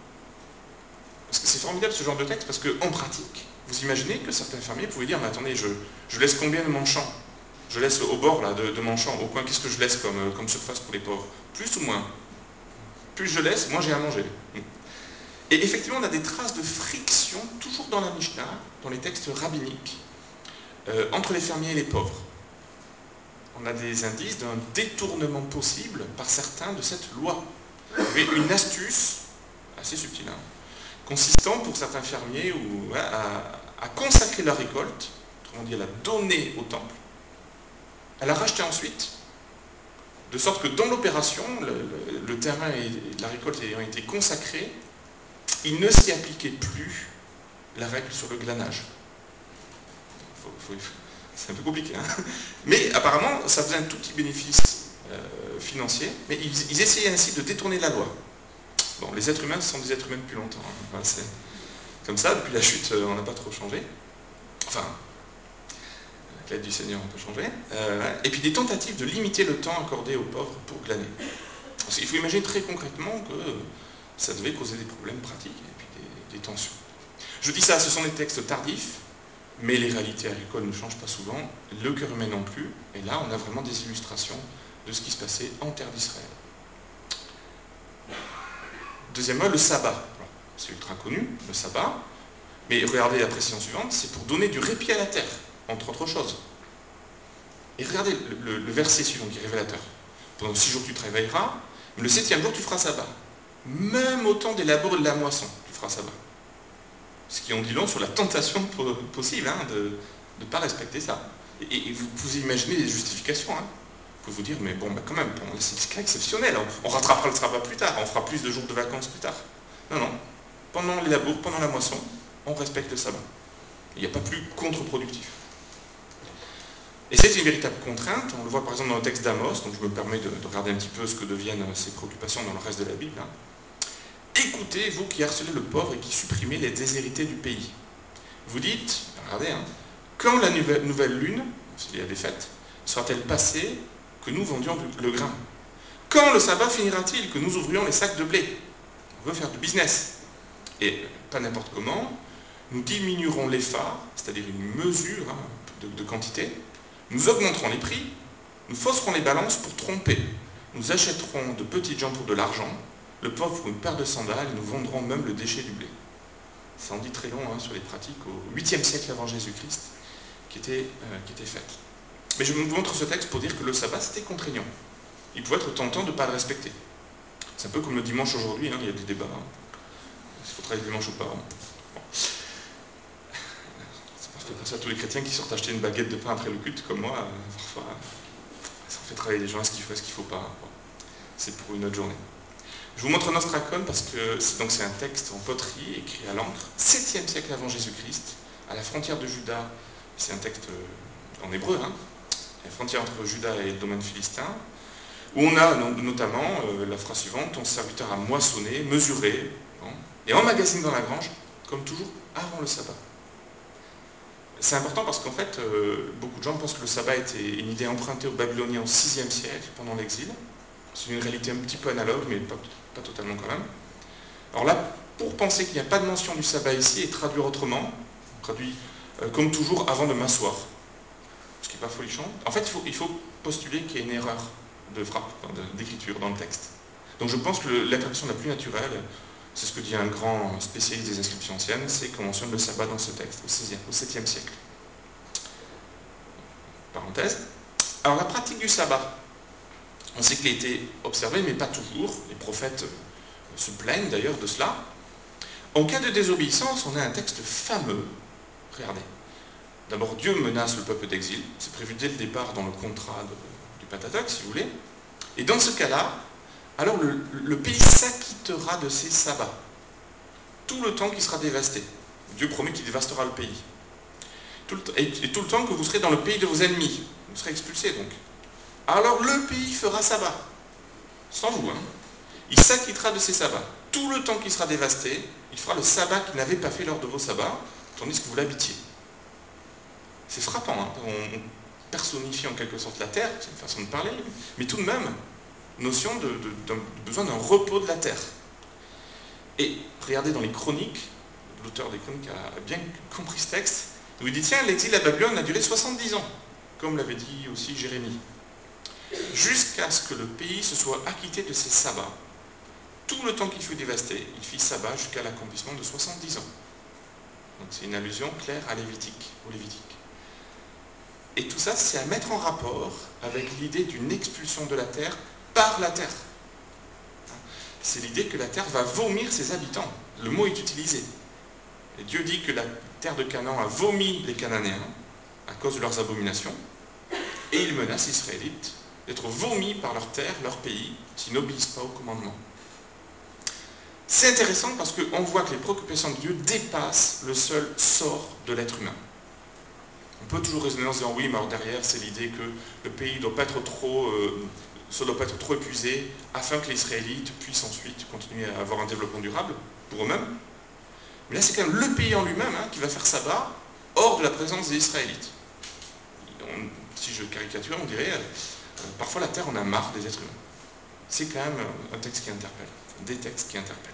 C'est formidable ce genre de texte parce qu'en pratique, vous imaginez que certains fermiers pouvaient dire, mais attendez, je, je laisse combien de mon champ? Je laisse au bord là, de, de mon champ, au coin, qu'est-ce que je laisse comme, comme surface pour les pauvres? Plus ou moins? Plus je laisse, moins j'ai à manger. Et effectivement, on a des traces de friction, toujours dans la Mishnah, dans les textes rabbiniques, euh, entre les fermiers et les pauvres. On a des indices d'un détournement possible par certains de cette loi. Mais une astuce, assez subtile, hein, consistant pour certains fermiers ou, ouais, à, à consacrer la récolte, autrement dit à la donner au temple, à la racheter ensuite, de sorte que dans l'opération, le, le, le terrain et la récolte ayant été consacrés, il ne s'y appliquait plus la règle sur le glanage. Faut, faut, c'est un peu compliqué, hein, mais apparemment ça faisait un tout petit bénéfice euh, financier, mais ils, ils essayaient ainsi de détourner la loi. Bon, les êtres humains sont des êtres humains depuis longtemps, hein. Enfin, c'est comme ça, depuis la chute, on n'a pas trop changé. Enfin, avec l'aide du Seigneur, on peut changer. Euh, et puis des tentatives de limiter le temps accordé aux pauvres pour glaner. Il faut imaginer très concrètement que ça devait causer des problèmes pratiques et puis des, des tensions. Je dis ça, ce sont des textes tardifs, mais les réalités agricoles ne changent pas souvent, le cœur humain non plus, et là on a vraiment des illustrations de ce qui se passait en terre d'Israël. Deuxièmement, le sabbat. C'est ultra connu, le sabbat, mais regardez la précision suivante, c'est pour donner du répit à la terre, entre autres choses. Et regardez le, le, le verset suivant qui est révélateur. Pendant six jours tu travailleras, mais le septième jour tu feras sabbat. Même au temps des labors et de la moisson, tu feras sabbat. Ce qui en dit long sur la tentation possible hein, de ne pas respecter ça. Et, et vous pouvez imaginer les justifications. Hein. Vous pouvez vous dire, mais bon, bah quand même, c'est ce cas exceptionnel. On, on rattrapera le sabbat plus tard, on fera plus de jours de vacances plus tard. Non, non. Pendant les labours, pendant la moisson, on respecte le sabbat. Il n'y a pas plus contre-productif. Et c'est une véritable contrainte. On le voit par exemple dans le texte d'Amos, donc je me permets de, de regarder un petit peu ce que deviennent ces préoccupations dans le reste de la Bible. Hein. Écoutez, vous qui harcelez le pauvre et qui supprimez les déshérités du pays. Vous dites, regardez, hein, quand la nouvelle, nouvelle lune, s'il y a des fêtes, sera-t-elle passée que nous vendions le grain? Quand le sabbat finira-t-il que nous ouvrions les sacs de blé? On veut faire du business. Et pas n'importe comment, nous diminuerons l'effort, c'est-à-dire une mesure hein, de, de quantité, nous augmenterons les prix, nous fausserons les balances pour tromper, nous achèterons de petites gens pour de l'argent, le pauvre pour une paire de sandales, et nous vendrons même le déchet du blé. Ça en dit très long hein, sur les pratiques au huitième siècle avant Jésus-Christ qui étaient, euh, qui étaient faites. Mais je vous montre ce texte pour dire que le sabbat c'était contraignant. Il pouvait être tentant de ne pas le respecter. C'est un peu comme le dimanche aujourd'hui, hein, il y a des débats. Hein. S'il faut travailler le dimanche ou pas. Hein. Bon. C'est pas fait comme ça tous les chrétiens qui sortent acheter une baguette de pain après le culte, comme moi, euh, parfois. Ça fait travailler les gens, est-ce qu'il faut, est-ce qu'il ne faut pas. Bon. C'est pour une autre journée. Je vous montre Nostracon parce que c'est, c'est un texte en poterie écrit à l'encre, septième siècle avant Jésus-Christ, à la frontière de Juda. C'est un texte en hébreu, hein, la frontière entre Juda et le domaine philistin, où on a notamment euh, la phrase suivante, ton serviteur a moissonné, mesuré, hein, et emmagasine dans la grange, comme toujours, avant le sabbat. C'est important parce qu'en fait, euh, beaucoup de gens pensent que le sabbat était une idée empruntée aux Babyloniens au sixième siècle, pendant l'exil. C'est une réalité un petit peu analogue, mais pas, pas totalement quand même. Alors là, pour penser qu'il n'y a pas de mention du sabbat ici, et traduire autrement, on traduit euh, comme toujours avant de m'asseoir, ce qui n'est pas folichon. En fait, il faut, il faut postuler qu'il y a une erreur de frappe, d'écriture dans le texte. Donc je pense que l'interprétation la plus naturelle, c'est ce que dit un grand spécialiste des inscriptions anciennes, c'est qu'on mentionne le sabbat dans ce texte, au seizième, au septième siècle. Parenthèse. Alors la pratique du sabbat, on sait qu'il a été observé, mais pas toujours. Les prophètes se plaignent d'ailleurs de cela. En cas de désobéissance, on a un texte fameux. Regardez. D'abord, Dieu menace le peuple d'exil. C'est prévu dès le départ dans le contrat de, du Pentateuque, si vous voulez. Et dans ce cas-là, alors le, le pays s'acquittera de ses sabbats. Tout le temps qu'il sera dévasté. Dieu promet qu'il dévastera le pays. Tout le, et, et tout le temps que vous serez dans le pays de vos ennemis. Vous serez expulsés donc. Alors le pays fera sabbat. Sans vous, hein. Il s'acquittera de ses sabbats. Tout le temps qu'il sera dévasté, il fera le sabbat qu'il n'avait pas fait lors de vos sabbats, tandis que vous l'habitiez. C'est frappant, hein. On, personnifie en quelque sorte la terre, c'est une façon de parler, mais tout de même, notion de, de, de, de besoin d'un repos de la terre. Et regardez dans les chroniques, l'auteur des chroniques a bien compris ce texte, où il dit, tiens, l'exil à Babylone a duré soixante-dix ans, comme l'avait dit aussi Jérémie, jusqu'à ce que le pays se soit acquitté de ses sabbats. Tout le temps qu'il fut dévasté, il fit sabbat jusqu'à l'accomplissement de soixante-dix ans. Donc c'est une allusion claire à Lévitique, au Lévitique. Et tout ça, c'est à mettre en rapport avec l'idée d'une expulsion de la terre par la terre. C'est l'idée que la terre va vomir ses habitants. Le mot est utilisé. Et Dieu dit que la terre de Canaan a vomi les Cananéens à cause de leurs abominations, et il menace les Israélites d'être vomis par leur terre, leur pays, s'ils n'obéissent pas au commandement. C'est intéressant parce qu'on voit que les préoccupations de Dieu dépassent le seul sort de l'être humain. On peut toujours raisonner en se disant, oui, mais alors derrière, c'est l'idée que le pays ne doit pas être trop, euh, ça doit pas être trop épuisé, afin que les Israélites puissent ensuite continuer à avoir un développement durable pour eux-mêmes. Mais là, c'est quand même le pays en lui-même hein, qui va faire sabbat hors de la présence des Israélites. On, si je caricature, on dirait, euh, parfois la terre en a marre des êtres humains. C'est quand même un texte qui interpelle, des textes qui interpellent.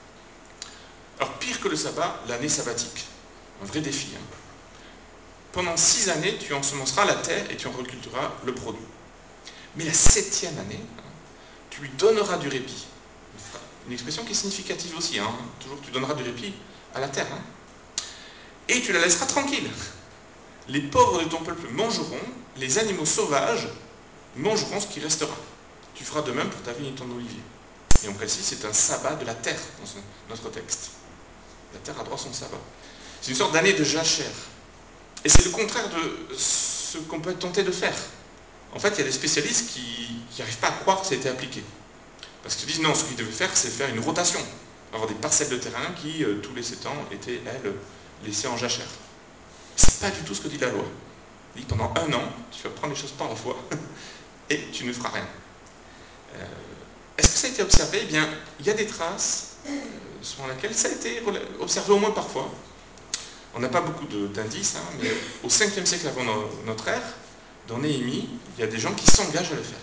Alors, pire que le sabbat, l'année sabbatique. Un vrai défi. Hein. Pendant six années, tu ensemenceras la terre et tu en recultiveras le produit. Mais la septième année, tu lui donneras du répit. Une expression qui est significative aussi. Hein. Toujours, tu donneras du répit à la terre. Hein. Et tu la laisseras tranquille. Les pauvres de ton peuple mangeront, les animaux sauvages mangeront ce qui restera. Tu feras de même pour ta vigne et ton olivier. Et on précise, c'est un sabbat de la terre dans ce, notre texte. La terre a droit à son sabbat. C'est une sorte d'année de jachère. Et c'est le contraire de ce qu'on peut être tenté de faire. En fait, il y a des spécialistes qui n'arrivent pas à croire que ça a été appliqué. Parce qu'ils disent, non, ce qu'ils devaient faire, c'est faire une rotation. Avoir des parcelles de terrain qui, euh, tous les sept ans, étaient, elles, laissées en jachère. C'est pas du tout ce que dit la loi. Il dit, pendant un an, tu vas prendre les choses par la foi, et tu ne feras rien. Euh, Est-ce que ça a été observé? Eh bien, il y a des traces euh, selon lesquelles ça a été observé au moins parfois. On n'a pas beaucoup d'indices, hein, mais au cinquième siècle avant no, notre ère, dans Néhémie, il y a des gens qui s'engagent à le faire.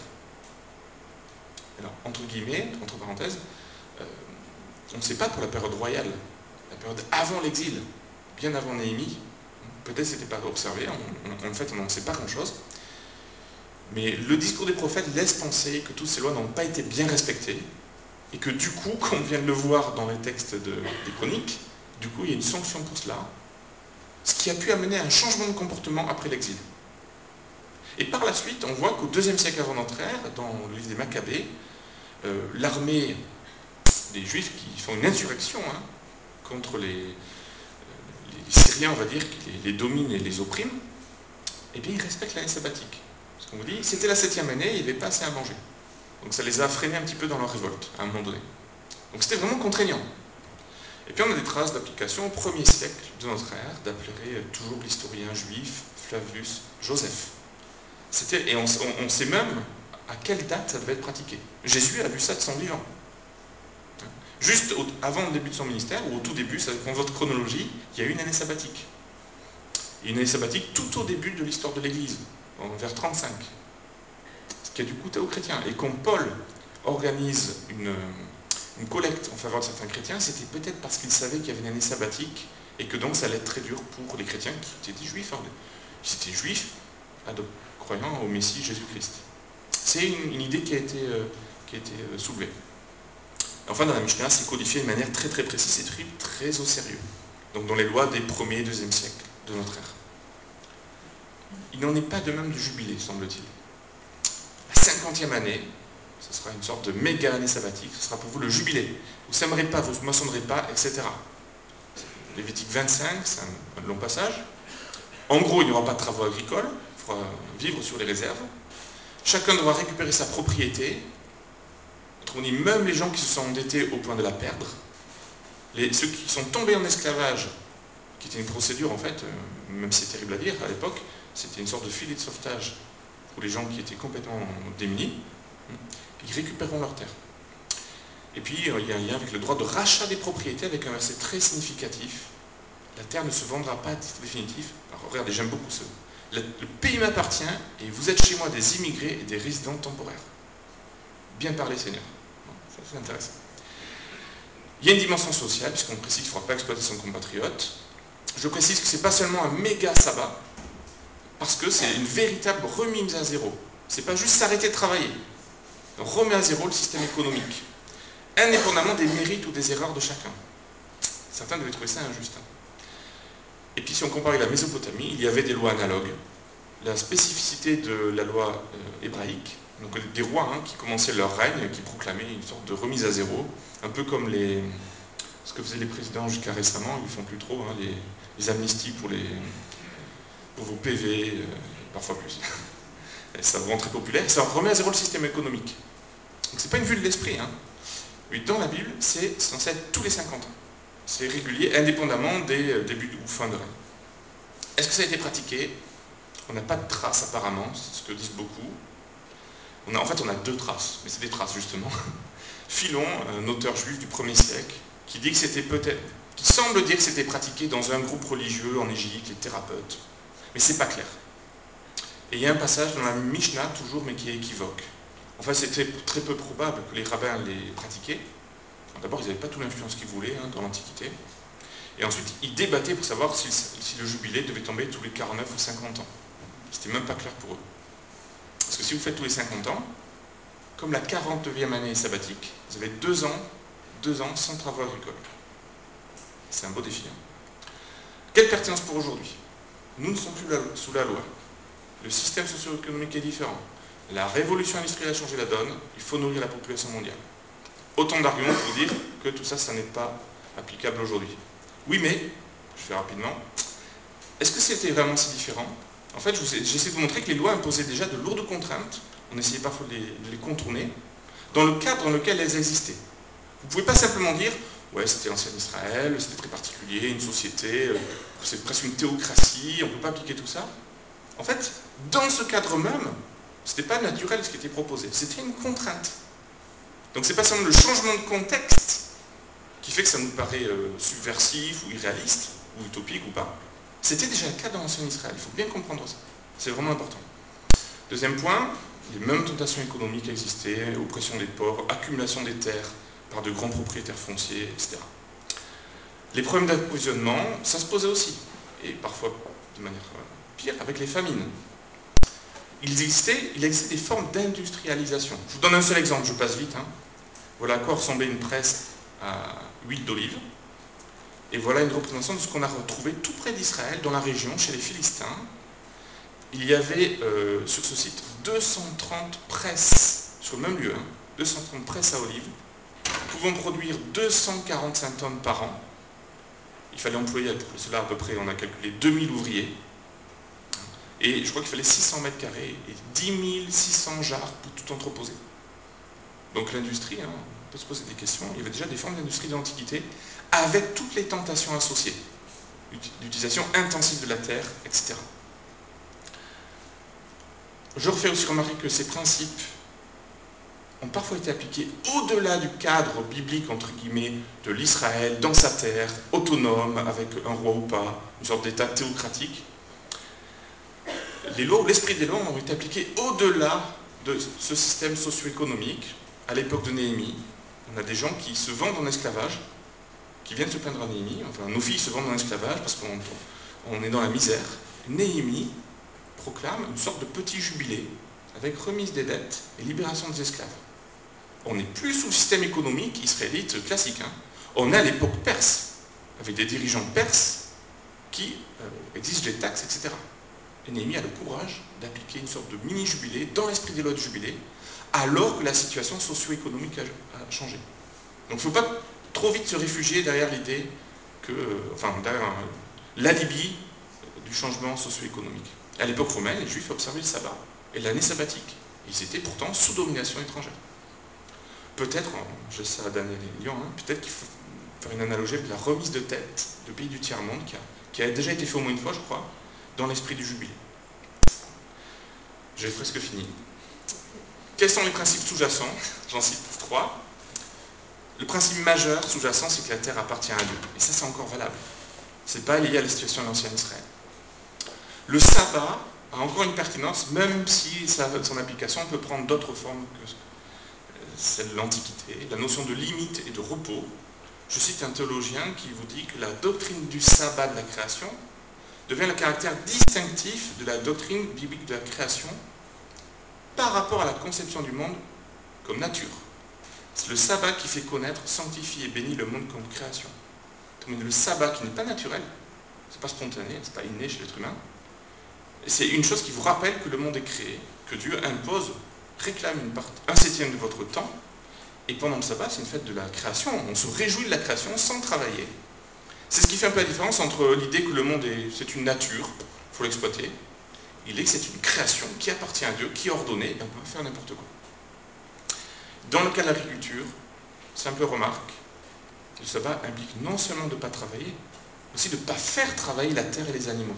Alors, entre guillemets, entre parenthèses, euh, on ne sait pas pour la période royale, la période avant l'exil, bien avant Néhémie, peut-être ce n'était pas observé, on, on, en fait on n'en sait pas grand-chose, mais le discours des prophètes laisse penser que toutes ces lois n'ont pas été bien respectées, et que du coup, comme on vient de le voir dans les textes de, des chroniques, du coup il y a une sanction pour cela, ce qui a pu amener à un changement de comportement après l'exil. Et par la suite, on voit qu'au deuxième siècle avant notre ère, dans le livre des Maccabées, euh, l'armée des Juifs qui font une insurrection hein, contre les, les Syriens, on va dire, qui les, les dominent et les oppriment, eh bien ils respectent l'année sabbatique. Parce qu'on vous dit, c'était la septième année, il n'y avait pas assez à manger. Donc ça les a freinés un petit peu dans leur révolte, à un moment donné. Donc c'était vraiment contraignant. Et puis on a des traces d'application au premier siècle de notre ère, d'appeler toujours l'historien juif Flavius Joseph. Et on, on, on sait même à quelle date ça devait être pratiqué. Jésus a vu ça de son vivant. Juste au, avant le début de son ministère, ou au tout début, ça dépend de votre chronologie, il y a eu une année sabbatique. Et une année sabbatique tout au début de l'histoire de l'Église, vers trente-cinq. Ce qui a dû coûter aux chrétiens. Et quand Paul organise une, une collecte en faveur de certains chrétiens, c'était peut-être parce qu'il savait qu'il y avait une année sabbatique, et que donc ça allait être très dur pour les chrétiens qui étaient juifs. Hein. Ils étaient juifs, croyant au Messie Jésus-Christ. C'est une, une idée qui a été, euh, qui a été euh, soulevée. Enfin, dans la Mishnah, c'est codifié de manière très très précise et très, très au sérieux. Donc dans les lois des premier et deuxième siècles de notre ère. Il n'en est pas de même du jubilé, semble-t-il. La cinquantième année, ce sera une sorte de méga année sabbatique, ce sera pour vous le jubilé. Vous ne sèmerez pas, vous ne moissonnerez pas, et cetera. Lévitique vingt-cinq, c'est un, un long passage. En gros, il n'y aura pas de travaux agricoles, il faudra vivre sur les réserves. Chacun devra récupérer sa propriété. On dit même les gens qui se sont endettés au point de la perdre, les, ceux qui sont tombés en esclavage, qui était une procédure en fait, euh, même si c'est terrible à dire à l'époque, c'était une sorte de filet de sauvetage pour les gens qui étaient complètement démunis, ils récupéreront leurs terres. Et puis euh, il y a un lien avec le droit de rachat des propriétés avec un verset très significatif. La terre ne se vendra pas à titre définitif. Alors regardez, j'aime beaucoup ce, Le, le pays m'appartient et vous êtes chez moi des immigrés et des résidents temporaires. Bien parlé, Seigneur. Bon, ça, c'est intéressant. Il y a une dimension sociale, puisqu'on précise qu'il ne faudra pas exploiter son compatriote. Je précise que ce n'est pas seulement un méga sabbat, parce que c'est une véritable remise à zéro. Ce n'est pas juste s'arrêter de travailler. On remet à zéro le système économique, indépendamment des mérites ou des erreurs de chacun. Certains devaient trouver ça injuste. Et puis si on compare avec la Mésopotamie, il y avait des lois analogues. La spécificité de la loi euh, hébraïque, donc des rois hein, qui commençaient leur règne, qui proclamaient une sorte de remise à zéro, un peu comme les, ce que faisaient les présidents jusqu'à récemment, ils ne font plus trop, hein, les, les amnisties pour, les, pour vos P V, euh, parfois plus. Et ça rend très populaire, ça remet à zéro le système économique. Donc c'est pas une vue de l'esprit, hein. Mais dans la Bible, c'est censé être tous les cinquante ans. C'est régulier, indépendamment des débuts ou fin de règne. Est-ce que ça a été pratiqué? On n'a pas de traces apparemment, c'est ce que disent beaucoup. On a, en fait, on a deux traces, mais c'est des traces justement. Philon, un auteur juif du premier siècle, qui dit que c'était peut-être, qui semble dire que c'était pratiqué dans un groupe religieux en Égypte, les thérapeutes. Mais c'est pas clair. Et il y a un passage dans la Mishnah, toujours, mais qui est équivoque. En fait, c'était très peu probable que les rabbins les pratiquaient. D'abord, ils n'avaient pas toute l'influence qu'ils voulaient hein, dans l'Antiquité. Et ensuite, ils débattaient pour savoir si, si le jubilé devait tomber tous les quarante-neuf ou cinquante ans. C'était même pas clair pour eux. Parce que si vous faites tous les cinquante ans, comme la quarante-neuvième année sabbatique, vous avez deux ans, deux ans sans travaux agricoles. C'est un beau défi. Hein. Quelle pertinence pour aujourd'hui? Nous ne sommes plus la, sous la loi. Le système socio-économique est différent. La révolution industrielle a changé la donne. Il faut nourrir la population mondiale. Autant d'arguments pour dire que tout ça, ça n'est pas applicable aujourd'hui. Oui, mais, je fais rapidement, est-ce que c'était vraiment si différent? En fait, j'essaie de vous montrer que les lois imposaient déjà de lourdes contraintes, on essayait parfois de les, de les contourner, dans le cadre dans lequel elles existaient. Vous ne pouvez pas simplement dire, ouais, c'était l'ancien Israël, c'était très particulier, une société, c'est presque une théocratie, on ne peut pas appliquer tout ça. En fait, dans ce cadre même, ce n'était pas naturel ce qui était proposé, c'était une contrainte. Donc c'est pas seulement le changement de contexte qui fait que ça nous paraît euh, subversif ou irréaliste, ou utopique ou pas. C'était déjà le cas dans l'ancien Israël, il faut bien comprendre ça. C'est vraiment important. Deuxième point, les mêmes tentations économiques existaient, oppression des pauvres, accumulation des terres par de grands propriétaires fonciers, et cetera. Les problèmes d'approvisionnement, ça se posait aussi, et parfois de manière euh, pire, avec les famines. Il existait, il existait des formes d'industrialisation. Je vous donne un seul exemple, je passe vite. Hein. Voilà à quoi ressemblait une presse à huile d'olive. Et voilà une représentation de ce qu'on a retrouvé tout près d'Israël, dans la région, chez les Philistins. Il y avait euh, sur ce site deux cent trente presses, sur le même lieu, hein, deux cent trente presses à olive, pouvant produire deux cent quarante-cinq tonnes par an. Il fallait employer pour cela à peu près, on a calculé deux mille ouvriers. Et je crois qu'il fallait six cents mètres carrés et dix mille six cents jarres pour tout entreposer. Donc l'industrie, hein, on peut se poser des questions, il y avait déjà des formes d'industrie de l'Antiquité, avec toutes les tentations associées, l'utilisation intensive de la terre, et cetera. Je refais aussi remarquer que ces principes ont parfois été appliqués au-delà du cadre biblique, entre guillemets, de l'Israël, dans sa terre, autonome, avec un roi ou pas, une sorte d'état théocratique. Les lois, l'esprit des lois ont été appliqués au-delà de ce système socio-économique. À l'époque de Néhémie, on a des gens qui se vendent en esclavage, qui viennent se plaindre à Néhémie, enfin nos filles se vendent en esclavage parce qu'on on est dans la misère. Néhémie proclame une sorte de petit jubilé avec remise des dettes et libération des esclaves. On n'est plus sous le système économique israélite classique. Hein. On est à l'époque perse, avec des dirigeants perses qui euh, exigent des taxes, et cetera. Et Néhémie a le courage d'appliquer une sorte de mini-jubilé dans l'esprit des lois de jubilé, alors que la situation socio-économique a, a changé. Donc il ne faut pas trop vite se réfugier derrière l'idée que, enfin, derrière euh, l'alibi du changement socio-économique. À l'époque romaine, les Juifs observaient le sabbat et l'année sabbatique. Ils étaient pourtant sous domination étrangère. Peut-être, je sais à Daniel et Lyon, hein, peut-être qu'il faut faire une analogie avec la remise de tête de pays du tiers-monde qui a, qui a déjà été fait au moins une fois, je crois, dans l'esprit du jubilé. J'ai presque fini. Quels sont les principes sous-jacents? J'en cite trois. Le principe majeur sous-jacent, c'est que la terre appartient à Dieu. Et ça, c'est encore valable. Ce n'est pas lié à la situation de l'ancien Israël. Le sabbat a encore une pertinence, même si sa, son application peut prendre d'autres formes que celle de l'Antiquité. La notion de limite et de repos. Je cite un théologien qui vous dit que la doctrine du sabbat de la création devient le caractère distinctif de la doctrine biblique de la création par rapport à la conception du monde comme nature. C'est le sabbat qui fait connaître, sanctifie et bénit le monde comme création. Donc le sabbat qui n'est pas naturel, c'est pas spontané, c'est pas inné chez l'être humain. C'est une chose qui vous rappelle que le monde est créé, que Dieu impose, réclame une part, un septième de votre temps, et pendant le sabbat, c'est une fête de la création. On se réjouit de la création sans travailler. C'est ce qui fait un peu la différence entre l'idée que le monde est, c'est une nature, il faut l'exploiter, et l'idée que c'est une création qui appartient à Dieu, qui est ordonnée, et on peut faire n'importe quoi. Dans le cas de l'agriculture, simple remarque, le sabbat implique non seulement de ne pas travailler, mais aussi de ne pas faire travailler la terre et les animaux.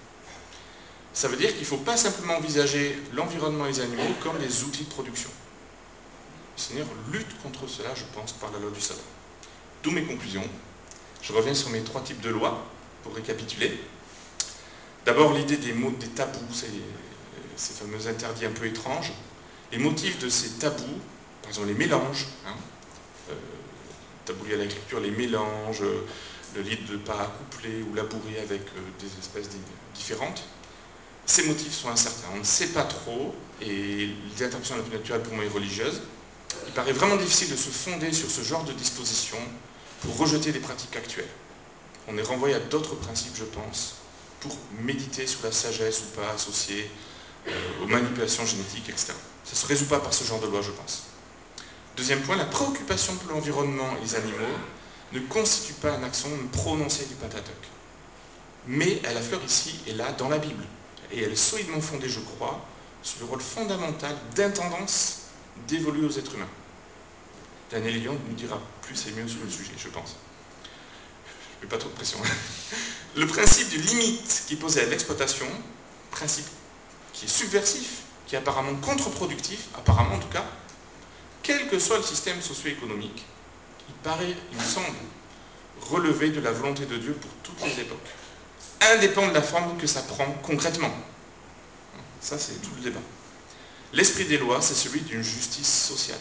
Ça veut dire qu'il ne faut pas simplement envisager l'environnement et les animaux comme des outils de production. Le Seigneur lutte contre cela, je pense, par la loi du sabbat. D'où mes conclusions. Je reviens sur mes trois types de lois, pour récapituler. D'abord, l'idée des mots, des tabous, ces, ces fameux interdits un peu étranges. Les motifs de ces tabous, par exemple les mélanges, hein, euh, tabou lié à l'agriculture, les mélanges, le lit de ne pas accoupler ou labourer avec euh, des espèces différentes. Ces motifs sont incertains, on ne sait pas trop, et l'interprétation la plus naturelle pour moi est religieuse. Il paraît vraiment difficile de se fonder sur ce genre de dispositions pour rejeter les pratiques actuelles. On est renvoyé à d'autres principes, je pense, pour méditer sur la sagesse ou pas associée euh, aux manipulations génétiques, et cetera. Ça ne se résout pas par ce genre de loi, je pense. Deuxième point, la préoccupation pour l'environnement et les animaux ne constitue pas un accent prononcé du Pentateuque. Mais elle affleure ici et là dans la Bible. Et elle est solidement fondée, je crois, sur le rôle fondamental d'intendance dévolu aux êtres humains. Daniel Lyon nous dira plus et mieux sur le sujet, je pense. Je ne mets pas trop de pression. Le principe de limite qui est posé à l'exploitation, principe qui est subversif, qui est apparemment contre-productif, apparemment en tout cas, quel que soit le système socio-économique, il paraît, il me semble, relever de la volonté de Dieu pour toutes les époques, indépendant de la forme que ça prend concrètement. Ça, c'est tout le débat. L'esprit des lois, c'est celui d'une justice sociale.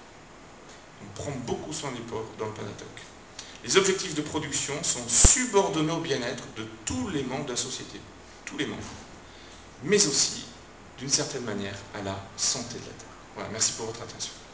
On prend beaucoup soin des pauvres dans le Pentateuque. Les objectifs de production sont subordonnés au bien-être de tous les membres de la société, tous les membres, mais aussi, d'une certaine manière, à la santé de la terre. Voilà, merci pour votre attention.